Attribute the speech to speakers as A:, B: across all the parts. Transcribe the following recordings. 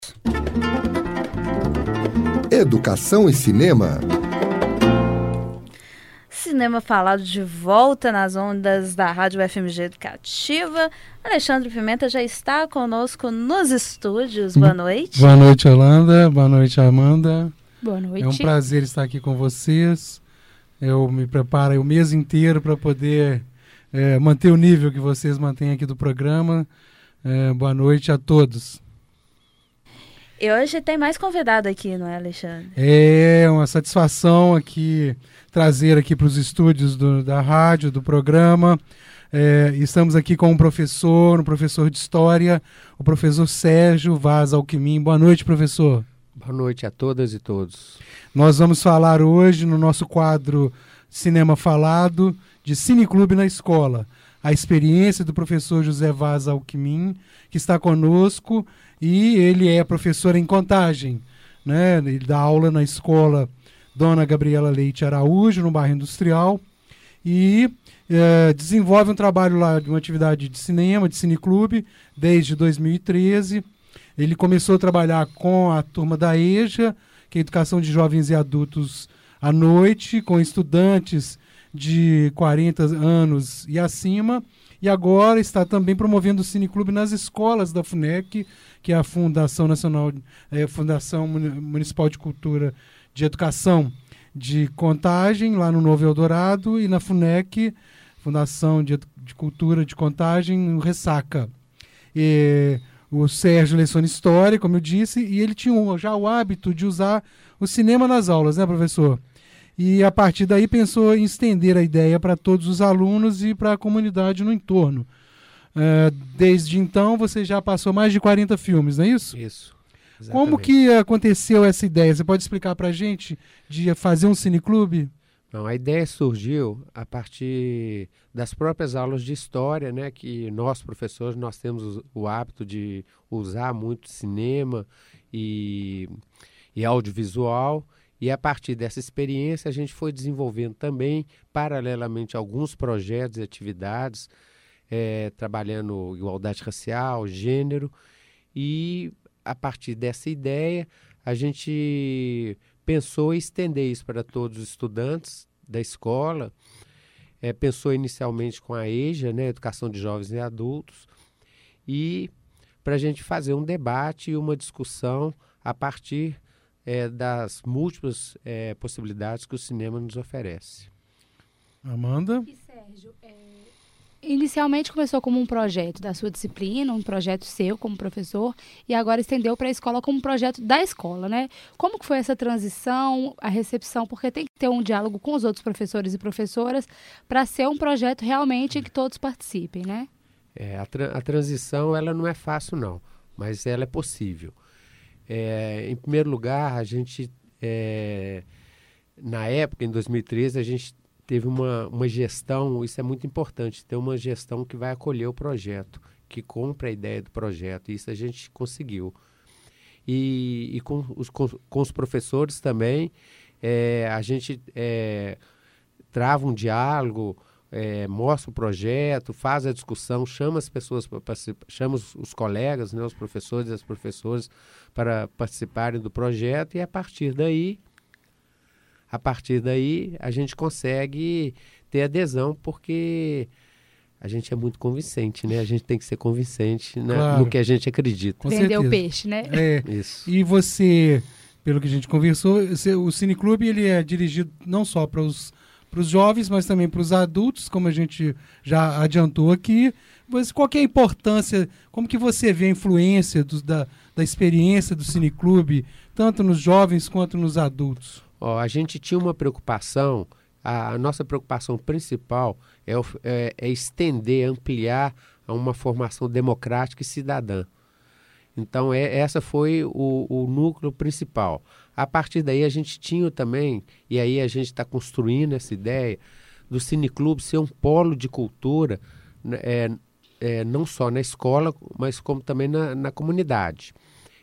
A: Educação e Cinema.
B: Cinema falado de volta nas ondas da Rádio FMG Educativa. Alexandre Pimenta já está conosco nos estúdios. Boa noite.
C: Boa noite, Yolanda. Boa noite, Amanda.
B: Boa noite.
C: É um prazer estar aqui com vocês. Eu me preparo o mês inteiro para poder manter o nível que vocês mantêm aqui do programa. Boa noite a todos.
B: E hoje tem mais convidado aqui, não é, Alexandre?
C: É uma satisfação aqui trazer aqui para os estúdios da rádio, do programa. Estamos aqui com um professor de História, o professor Sérgio Vaz Alckmin. Boa noite, professor.
D: Boa noite a todas e todos.
C: Nós vamos falar hoje no nosso quadro Cinema Falado de Cineclube na Escola. A experiência do professor José Vaz Alckmin, que está conosco, e ele é professor em Contagem, né? Ele dá aula na escola Dona Gabriela Leite Araújo, no bairro Industrial, e desenvolve um trabalho lá de uma atividade de cinema, de cineclube, desde 2013. Ele começou a trabalhar com a turma da EJA, que é Educação de Jovens e Adultos à noite, com estudantes de 40 anos e acima, e agora está também promovendo o cineclube nas escolas da FUNEC, que é a Fundação Municipal de Cultura de Educação de Contagem, lá no Novo Eldorado, e na FUNEC, Fundação de Cultura de Contagem, no Ressaca. O Sérgio leciona História, como eu disse, e ele tinha já o hábito de usar o cinema nas aulas, né, professor? E a partir daí pensou em estender a ideia para todos os alunos e para a comunidade no entorno. Desde então você já passou mais de 40 filmes, não é isso?
D: Isso. Exatamente.
C: Como que aconteceu essa ideia? Você pode explicar para a gente de fazer um cineclube?
D: Não, a ideia surgiu a partir das próprias aulas de história, né? Que nós, professores, nós temos o hábito de usar muito cinema e audiovisual. E a partir dessa experiência a gente foi desenvolvendo também, paralelamente, alguns projetos e atividades, trabalhando igualdade racial, gênero. E a partir dessa ideia a gente pensou em estender isso para todos os estudantes da escola. Pensou inicialmente com a EJA, né, Educação de Jovens e Adultos, e para a gente fazer um debate e uma discussão a partir das múltiplas possibilidades que o cinema nos oferece.
C: Amanda?
E: E Sérgio, inicialmente começou como um projeto da sua disciplina, um projeto seu como professor, e agora estendeu para a escola como um projeto da escola, né? Como que foi essa transição, a recepção? Porque tem que ter um diálogo com os outros professores e professoras para ser um projeto realmente em que todos participem, né?
D: A transição ela não é fácil, não, mas ela é possível. Em primeiro lugar, a gente, na época, em 2013, a gente teve uma gestão, isso é muito importante, ter uma gestão que vai acolher o projeto, que compra a ideia do projeto, e isso a gente conseguiu. E com os professores também, a gente trava um diálogo, mostra o projeto, faz a discussão, chama as pessoas, chama os colegas, né, os professores e as professoras para participarem do projeto, e a partir daí a gente consegue ter adesão, porque a gente é muito convincente, né? A gente tem que ser convincente, né,
C: claro,
D: no que a gente acredita.
E: Vender o peixe, né?
D: Isso.
C: E você, pelo que a gente conversou, o cineclube ele é dirigido não só para os jovens, mas também para os adultos, como a gente já adiantou aqui. Mas qual que é a importância, como que você vê a influência da experiência do cineclube, tanto nos jovens quanto nos adultos?
D: A gente tinha uma preocupação, a nossa preocupação principal é estender, ampliar a uma formação democrática e cidadã. Então, essa foi o núcleo principal. A partir daí, a gente tinha também, e aí a gente está construindo essa ideia, do cineclube ser um polo de cultura, não só na escola, mas como também na comunidade.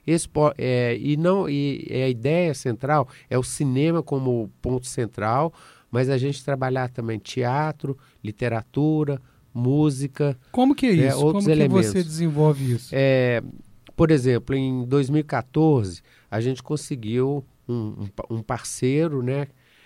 D: A ideia central é o cinema como ponto central, mas a gente trabalhar também teatro, literatura, música.
C: Como que é isso?
D: Outros
C: Como
D: elementos.
C: Que você desenvolve isso?
D: por exemplo, em 2014, a gente conseguiu um parceiro, né?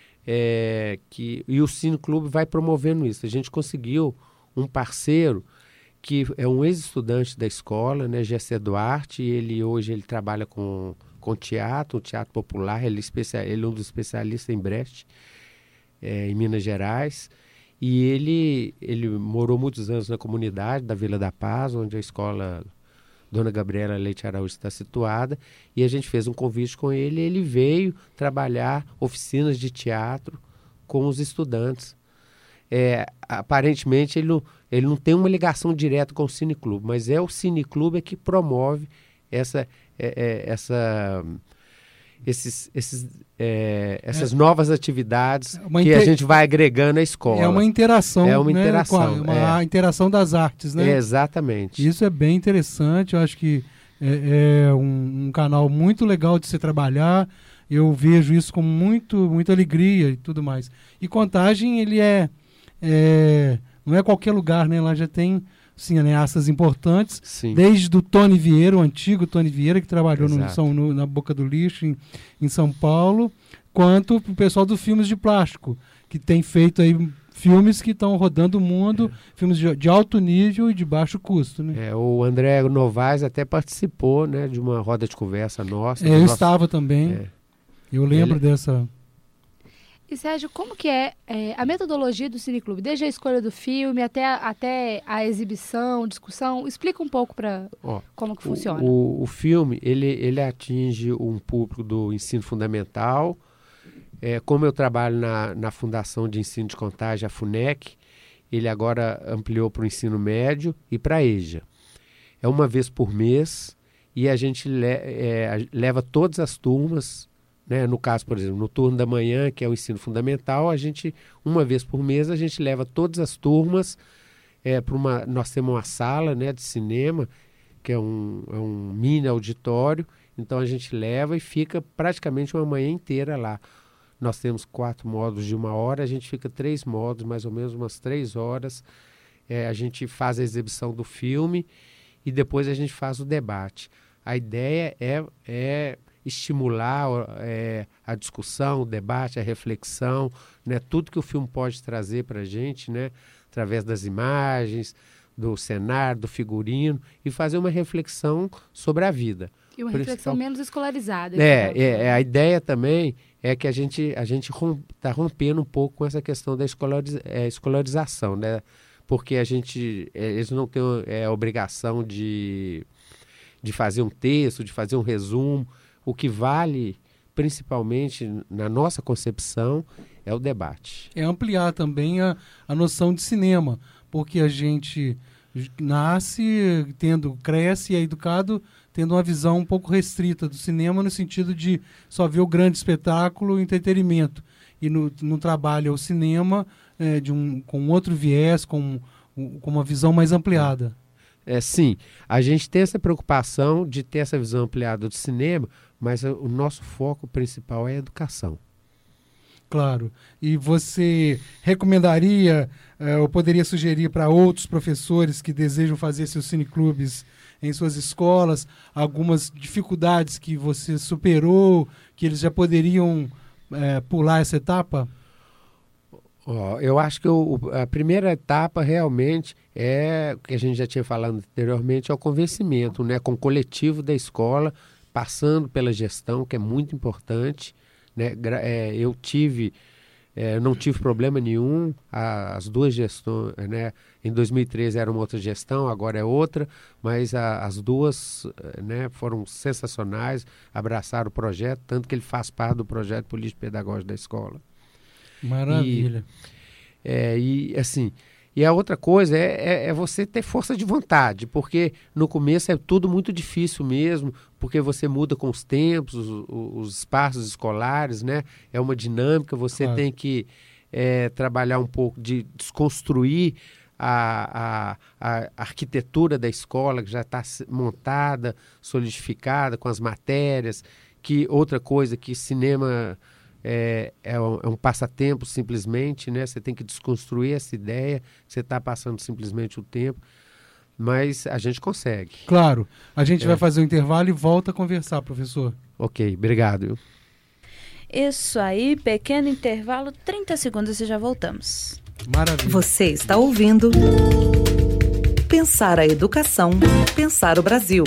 D: E o Cine Clube vai promovendo isso. A gente conseguiu um parceiro que é um ex-estudante da escola, né, Gessé Duarte, e hoje ele trabalha com teatro, o teatro popular, ele é um dos especialistas em Brecht, em Minas Gerais, e ele morou muitos anos na comunidade da Vila da Paz, onde a escola Dona Gabriela Leite Araújo está situada, e a gente fez um convite com ele, e ele veio trabalhar oficinas de teatro com os estudantes. Aparentemente ele não tem uma ligação direta com o Cineclube, mas é o Cineclube que promove essas novas atividades que a gente vai agregando à escola.
C: É uma interação,
D: é uma
C: né,
D: interação,
C: a interação das artes, né?
D: Exatamente.
C: Isso é bem interessante, eu acho que é um canal muito legal de se trabalhar. Eu vejo isso com muita alegria e tudo mais. E Contagem, ele não é qualquer lugar, né? Lá já tem cineastas importantes,
D: Sim.
C: Desde o Tony Vieira, o antigo Tony Vieira, que trabalhou na Boca do Lixo, em São Paulo, quanto o pessoal dos filmes de plástico, que tem feito aí filmes que estão rodando o mundo, filmes de alto nível e de baixo custo, né?
D: O André Novaes até participou, né, de uma roda de conversa nossa.
C: Eu estava também. Eu lembro dessa...
E: E, Sérgio, como que é a metodologia do Cineclube? Desde a escolha do filme até a exibição, discussão. Explica um pouco como que funciona.
D: O filme, ele atinge um público do ensino fundamental. Como eu trabalho na Fundação de Ensino de Contagem, a FUNEC, ele agora ampliou para o ensino médio e para a EJA. É uma vez por mês e a gente leva todas as turmas. Né? No caso, por exemplo, no turno da manhã, que é o ensino fundamental, uma vez por mês, a gente leva todas as turmas para nós temos uma sala, né, de cinema, que é um mini auditório, então a gente leva e fica praticamente uma manhã inteira lá. Nós temos 4 módulos de 1 hora, a gente fica 3 módulos, mais ou menos umas 3 horas, a gente faz a exibição do filme e depois a gente faz o debate. A ideia é estimular a discussão, o debate, a reflexão, né? Tudo que o filme pode trazer para a gente, né? Através das imagens, do cenário, do figurino, e fazer uma reflexão sobre a vida.
E: E uma reflexão menos escolarizada.
D: A ideia também é que a gente está rompendo um pouco com essa questão da escolarização, né? Porque eles não têm a obrigação de fazer um texto, de fazer um resumo. O que vale, principalmente na nossa concepção, é o debate.
C: É ampliar também a noção de cinema, porque a gente cresce e é educado tendo uma visão um pouco restrita do cinema, no sentido de só ver o grande espetáculo, o entretenimento. E no trabalho o cinema com outro viés, com uma visão mais ampliada.
D: Sim, a gente tem essa preocupação de ter essa visão ampliada do cinema, mas o nosso foco principal é a educação.
C: Claro. E você recomendaria ou poderia sugerir para outros professores que desejam fazer seus cineclubes em suas escolas algumas dificuldades que você superou, que eles já poderiam pular essa etapa?
D: Eu acho que a primeira etapa realmente o que a gente já tinha falado anteriormente, é o convencimento, né, com o coletivo da escola, passando pela gestão, que é muito importante, né? Eu não tive problema nenhum, as duas gestões, né? Em 2013 era uma outra gestão, agora é outra, mas as duas, né, foram sensacionais, abraçaram o projeto, tanto que ele faz parte do projeto político-pedagógico da escola.
C: Maravilha.
D: E a outra coisa é você ter força de vontade, porque no começo é tudo muito difícil mesmo, porque você muda com os tempos, os espaços escolares, né? É uma dinâmica, você tem que trabalhar um pouco de desconstruir a arquitetura da escola, que já está montada, solidificada com as matérias, que outra coisa que cinema... É um passatempo simplesmente, né? Você tem que desconstruir essa ideia, você está passando simplesmente o tempo. mas a gente consegue.
C: Claro. A gente vai fazer um intervalo e volta a conversar, professor.
D: Ok, obrigado.
B: Isso aí, pequeno intervalo, 30 segundos e já voltamos.
C: Maravilha.
A: Você está ouvindo Pensar a Educação, Pensar o Brasil.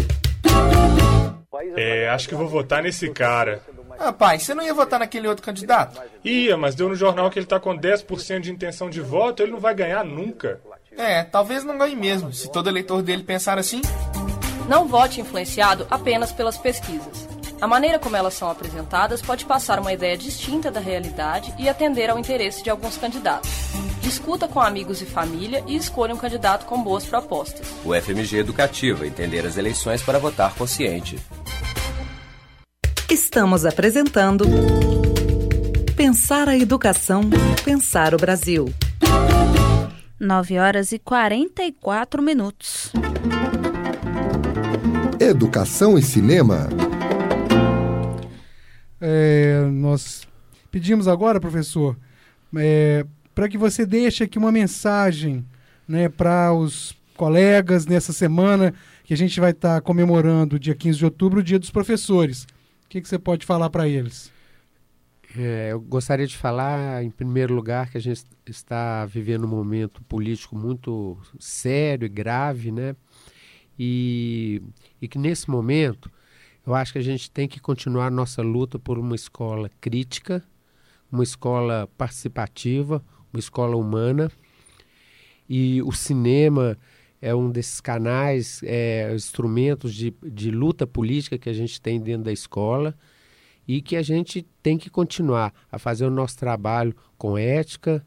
F: Acho que vou votar nesse cara.
G: Pai, você não ia votar naquele outro candidato?
F: Ia, mas deu no jornal que ele tá com 10% de intenção de voto, ele não vai ganhar nunca.
G: Talvez não ganhe mesmo, se todo eleitor dele pensar assim.
H: Não vote influenciado apenas pelas pesquisas. A maneira como elas são apresentadas pode passar uma ideia distinta da realidade e atender ao interesse de alguns candidatos. Discuta com amigos e família e escolha um candidato com boas propostas.
I: O FMG Educativa, entender as eleições para votar consciente.
A: Estamos apresentando Pensar a Educação, Pensar o Brasil.
B: 9h44.
J: Educação e cinema.
C: Nós pedimos agora, professor, para que você deixe aqui uma mensagem, né, para os colegas nessa semana que a gente vai estar comemorando, dia 15 de outubro, o Dia dos Professores. O que você pode falar para eles?
D: Eu gostaria de falar, em primeiro lugar, que a gente está vivendo um momento político muito sério e grave, né? E que nesse momento eu acho que a gente tem que continuar nossa luta por uma escola crítica, uma escola participativa, uma escola humana. E o cinema é um desses canais, instrumentos de luta política que a gente tem dentro da escola e que a gente tem que continuar a fazer o nosso trabalho com ética,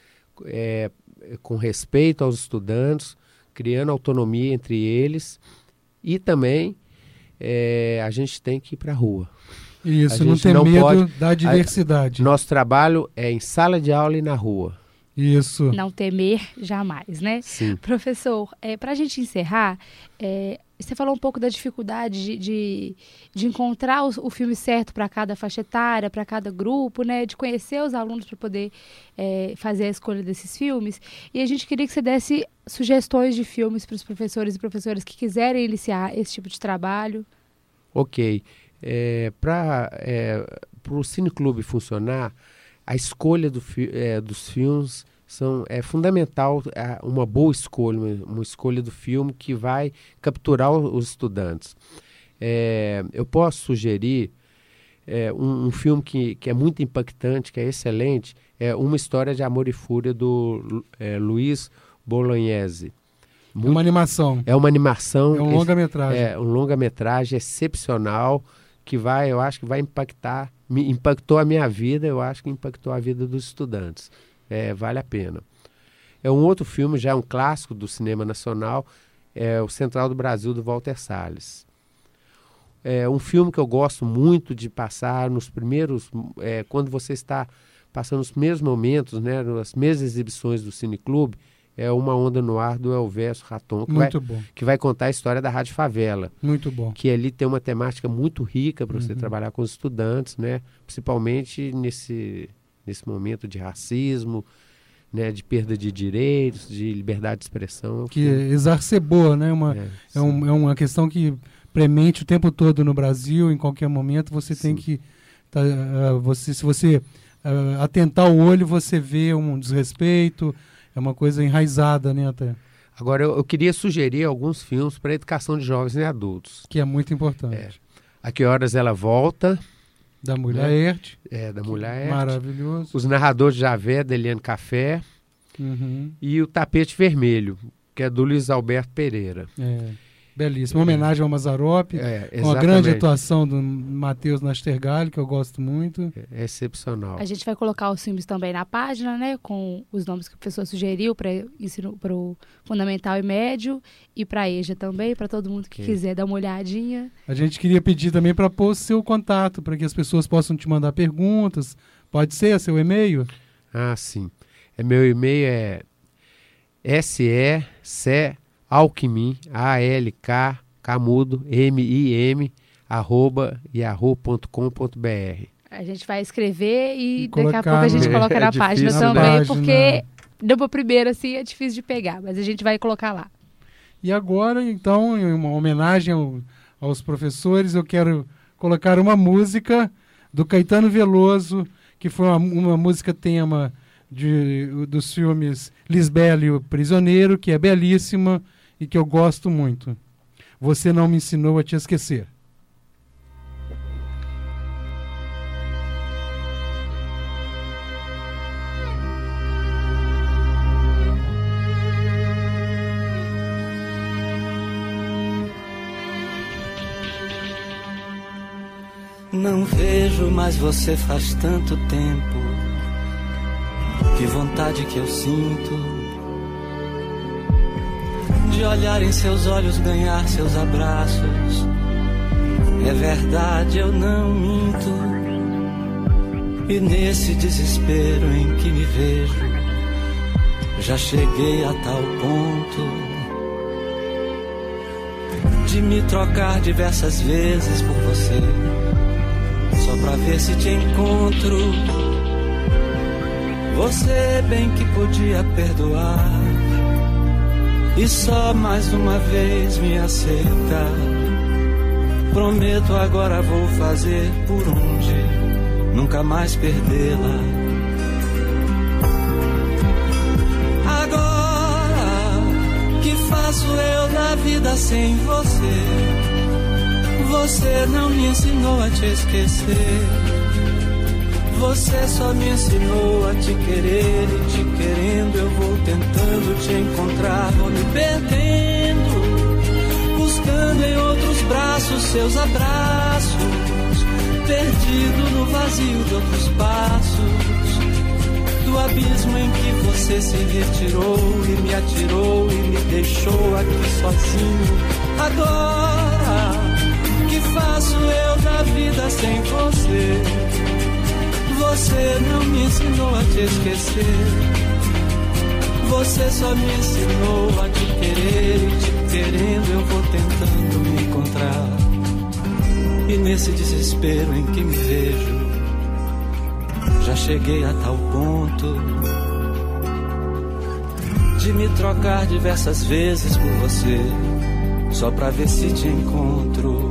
D: com respeito aos estudantes, criando autonomia entre eles e também a gente tem que ir para a rua.
C: Isso, não ter medo da diversidade.
D: Nosso trabalho é em sala de aula e na rua.
C: Isso.
E: Não temer jamais, né?
D: Sim.
E: Professor, para a gente encerrar, você falou um pouco da dificuldade de encontrar o filme certo para cada faixa etária, para cada grupo, né? De conhecer os alunos para poder fazer a escolha desses filmes. E a gente queria que você desse sugestões de filmes para os professores e professoras que quiserem iniciar esse tipo de trabalho.
D: Ok. Para o Cineclube funcionar, a escolha dos filmes é fundamental, uma boa escolha, uma escolha do filme que vai capturar os estudantes. Eu posso sugerir um filme que é muito impactante, que é excelente, é Uma História de Amor e Fúria, do Luiz Bolognese.
C: É uma animação.
D: É uma animação.
C: É um longa-metragem.
D: É um longa-metragem excepcional que eu acho que vai impactar. Impactou a minha vida, eu acho que impactou a vida dos estudantes. Vale a pena. É um outro filme, já é um clássico do cinema nacional, é O Central do Brasil, do Walter Salles. É um filme que eu gosto muito de passar nos primeiros... quando você está passando os primeiros momentos, né, nas mesmas exibições do Cineclube, é Uma Onda no Ar, do Elvésio Raton, que vai contar a história da Rádio Favela.
C: Muito bom.
D: Que ali tem uma temática muito rica para você trabalhar com os estudantes, né? Principalmente nesse momento de racismo, né? De perda de direitos, de liberdade de expressão.
C: Que exacerbou, né? É uma questão que premente o tempo todo no Brasil, em qualquer momento. Você tem que... se você atentar o olho, você vê um desrespeito... É uma coisa enraizada, né, até.
D: Agora, eu queria sugerir alguns filmes para a educação de jovens e adultos.
C: Que é muito importante.
D: A Que Horas Ela Volta.
C: Da Mulher Laerte.
D: Da Mulher Laerte.
C: Maravilhoso.
D: Os Narradores de Javé, da Eliane Café. E O Tapete Vermelho, que é do Luiz Alberto Pereira.
C: Belíssimo. Uma homenagem ao Mazzaropi. Com a grande atuação do Matheus Nastergalli, que eu gosto muito.
D: É excepcional.
E: A gente vai colocar os filmes também na página, né? Com os nomes que o professor sugeriu para o Fundamental e Médio. E para a EJA também, para todo mundo que quiser dar uma olhadinha.
C: A gente queria pedir também para pôr seu contato, para que as pessoas possam te mandar perguntas. Pode ser seu e-mail?
D: Ah, sim. Meu e-mail é Alckmin, ALK, MIM, @yahoo.com.br.
E: A gente vai escrever e daqui a pouco a gente coloca na página também, porque de uma primeira assim é difícil de pegar, mas a gente vai colocar lá.
C: E agora, então, em uma homenagem aos professores, eu quero colocar uma música do Caetano Veloso, que foi uma música tema dos filmes Lisbela e o Prisioneiro, que é belíssima e que eu gosto muito. Você não me ensinou a te esquecer.
K: Não vejo mais você faz tanto tempo. Que vontade que eu sinto de olhar em seus olhos, ganhar seus abraços. É verdade, eu não minto. E nesse desespero em que me vejo, já cheguei a tal ponto de me trocar diversas vezes por você, só pra ver se te encontro. Você bem que podia perdoar e só mais uma vez me aceita. Prometo agora vou fazer por onde nunca mais perdê-la. Agora que faço eu da vida sem você? Você não me ensinou a te esquecer. Você só me ensinou a te querer, e te querendo eu vou tentando te encontrar. Vou me perdendo, buscando em outros braços seus abraços, perdido no vazio de outros passos, do abismo em que você se retirou e me atirou e me deixou aqui sozinho. Agora, que faço eu da vida sem você? Você não me ensinou a te esquecer. Você só me ensinou a te querer, e te querendo eu vou tentando me encontrar. E nesse desespero em que me vejo, já cheguei a tal ponto de me trocar diversas vezes por você, só pra ver se te encontro.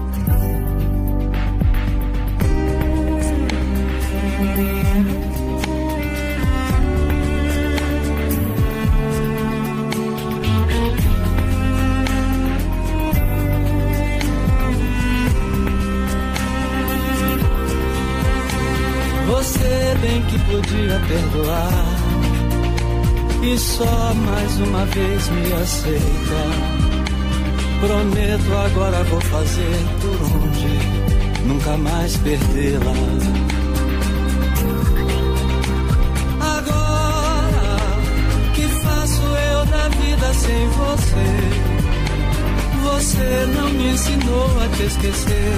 K: Você bem que podia perdoar e só mais uma vez me aceita. Prometo agora vou fazer por onde nunca mais perdê-la. Agora que faço eu da vida sem você? Você não me ensinou a te esquecer.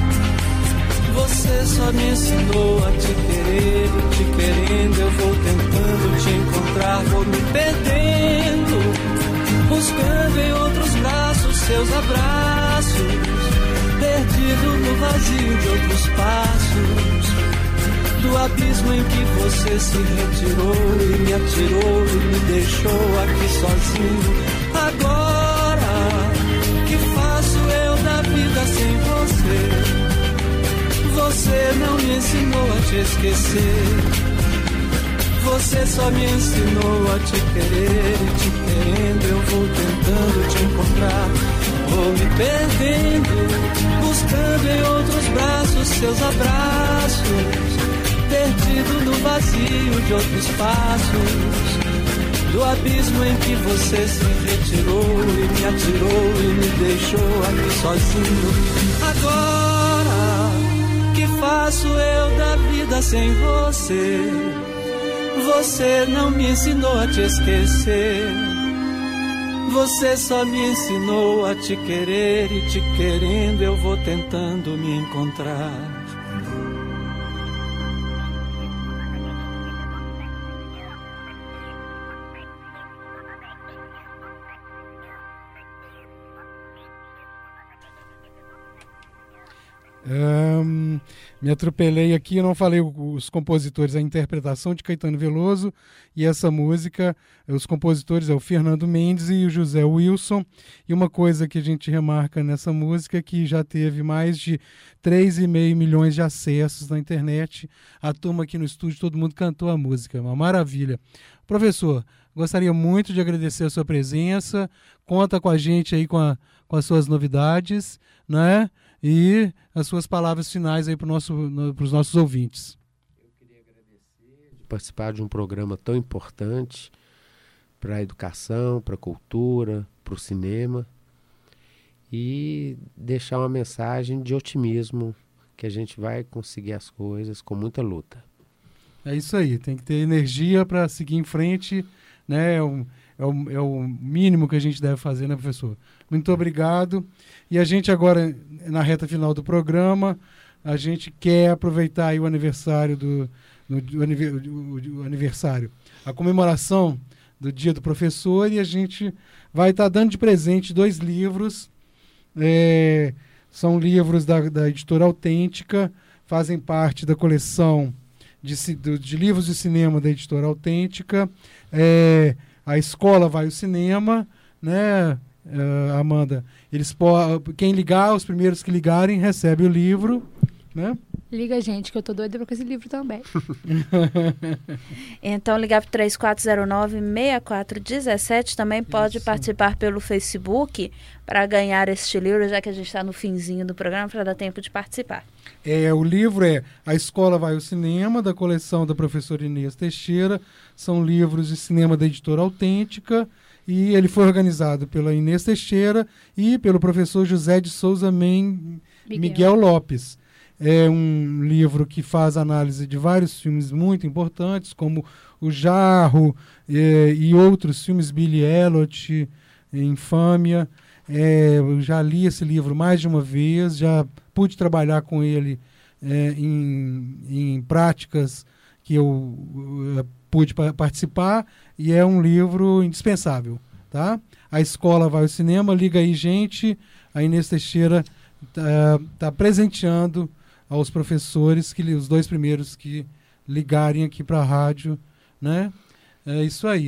K: Você só me ensinou a te querer, e te querendo eu vou tentando te encontrar. Vou me perdendo, buscando em outros braços seus abraços, perdido no vazio de outros passos, do abismo em que você se retirou e me atirou e me deixou aqui sozinho. Agora, que faço eu da vida sem você? Você não me ensinou a te esquecer. Você só me ensinou a te querer, e te querendo eu vou tentando te encontrar. Vou me perdendo, buscando em outros braços seus abraços, perdido no vazio de outros passos, do abismo em que você se retirou e me atirou e me deixou aqui sozinho. Agora, que faço eu da vida sem você? Você não me ensinou a te esquecer. Você só me ensinou a te querer, e te querendo eu vou tentando me encontrar.
C: Me atropelei aqui, eu não falei os compositores, a interpretação de Caetano Veloso, e essa música, os compositores é o Fernando Mendes e o José Wilson. E uma coisa que a gente remarca nessa música é que já teve mais de 3,5 milhões de acessos na internet. A turma aqui no estúdio, todo mundo cantou a música, uma maravilha. Professor, gostaria muito de agradecer a sua presença, conta com a gente aí com as suas novidades, né? E as suas palavras finais aí para os nossos ouvintes.
D: Eu queria agradecer de participar de um programa tão importante para a educação, para a cultura, para o cinema, e deixar uma mensagem de otimismo, que a gente vai conseguir as coisas com muita luta.
C: É isso aí, tem que ter energia para seguir em frente, né? É o mínimo que a gente deve fazer, né, professor? Muito obrigado. E a gente agora, na reta final do programa, a gente quer aproveitar aí o aniversário a comemoração do Dia do Professor, e a gente vai estar dando de presente 2 livros. São livros da Editora Autêntica, fazem parte da coleção de livros de cinema da Editora Autêntica. A Escola Vai ao Cinema, né, Amanda? Quem ligar, os primeiros que ligarem, recebe o livro, né?
E: Liga, gente, que eu tô doida com esse livro também.
B: Então, ligar para 3409-6417. Também pode participar pelo Facebook para ganhar este livro, já que a gente está no finzinho do programa, para dar tempo de participar.
C: O livro é A Escola Vai ao Cinema, da coleção da professora Inês Teixeira. São livros de cinema da Editora Autêntica, e ele foi organizado pela Inês Teixeira e pelo professor José de Souza Miguel Lopes. É um livro que faz análise de vários filmes muito importantes, como O Jarro e outros filmes, Billy Elliot, Infâmia. Eu já li esse livro mais de uma vez, já pude trabalhar com ele em práticas que eu pude participar, e é um livro indispensável, tá? A Escola Vai ao Cinema, liga aí, gente. A Inês Teixeira tá presenteando aos professores, os 2 primeiros que ligarem aqui para a rádio, né? É isso aí.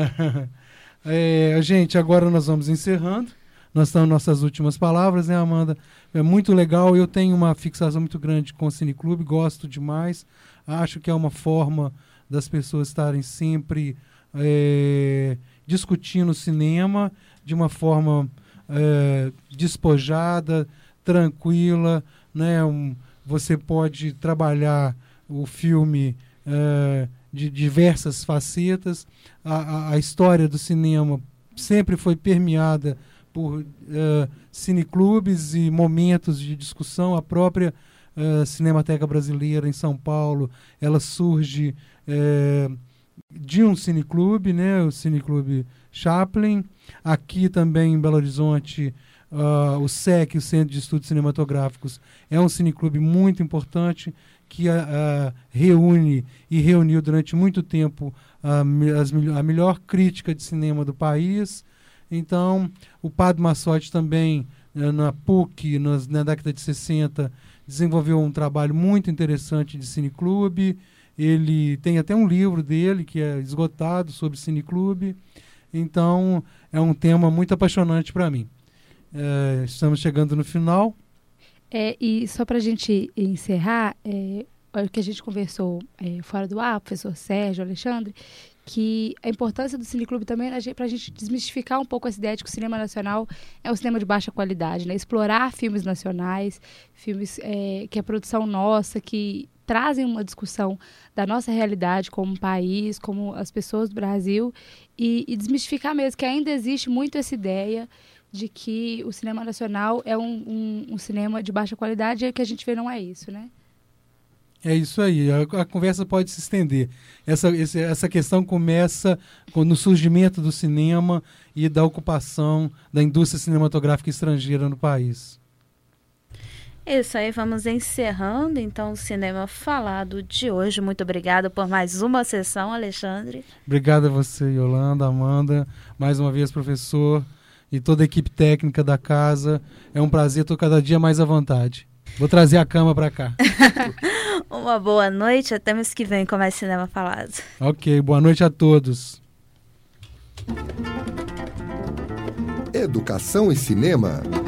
C: Gente, agora nós vamos encerrando. Nós estamos nas nossas últimas palavras, né, Amanda? É muito legal, eu tenho uma fixação muito grande com o Cineclube, gosto demais. Acho que é uma forma das pessoas estarem sempre discutindo cinema de uma forma despojada, tranquila, né? Você pode trabalhar o filme de diversas facetas. A história do cinema sempre foi permeada por cineclubes e momentos de discussão. A própria Cinemateca Brasileira em São Paulo, ela surge de um cineclube, né? O Cineclube Chaplin. Aqui também em Belo Horizonte, o SEC, o Centro de Estudos Cinematográficos, é um cineclube muito importante que reúne e reuniu durante muito tempo a melhor crítica de cinema do país. Então, o Padre Massotti também, na PUC, na década de 60, desenvolveu um trabalho muito interessante de cineclube. Ele tem até um livro dele que é esgotado sobre cineclube. Então, é um tema muito apaixonante para mim. Estamos chegando no final.
E: E só para a gente encerrar, o que a gente conversou fora do ar, professor Sérgio, Alexandre, que a importância do Cineclube também é para a gente desmistificar um pouco essa ideia de que o cinema nacional é um cinema de baixa qualidade, né? Explorar filmes nacionais, filmes que é produção nossa, que trazem uma discussão da nossa realidade como país, como as pessoas do Brasil, e desmistificar mesmo que ainda existe muito essa ideia de que o cinema nacional é um cinema de baixa qualidade, e o que a gente vê não é isso, né?
C: É isso aí, a conversa pode se estender. Essa questão começa no surgimento do cinema e da ocupação da indústria cinematográfica estrangeira no país.
B: Isso aí, vamos encerrando então o Cinema Falado de hoje. Muito obrigada por mais uma sessão, Alexandre.
C: Obrigado a você, Yolanda, Amanda, mais uma vez, professor, e toda a equipe técnica da casa. É um prazer, estou cada dia mais à vontade. Vou trazer a cama para cá.
B: Uma boa noite, até mês que vem com mais Cinema Falado.
C: Ok, boa noite a todos.
J: Educação e Cinema.